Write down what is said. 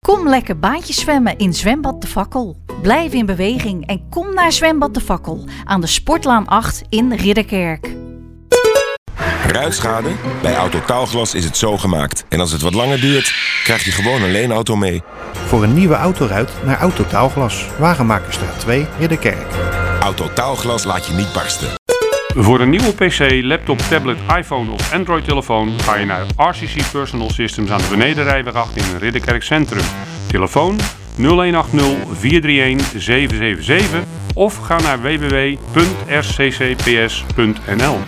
Kom lekker baantjes zwemmen in Zwembad De Fakkel. Blijf in beweging en kom naar Zwembad De Fakkel aan de Sportlaan 8 in Ridderkerk. Ruitschade? Bij Autotaalglas is het zo gemaakt. En als het wat langer duurt, krijg je gewoon een leenauto mee. Voor een nieuwe autoruit naar Autotaalglas. Wagenmakerstraat 2, Ridderkerk. Autotaalglas laat je niet barsten. Voor een nieuwe PC, laptop, tablet, iPhone of Android-telefoon ga je naar RCC Personal Systems aan de Benedenrijweg 8 in Ridderkerk Centrum. Telefoon 0180 431 777 of ga naar www.rccps.nl.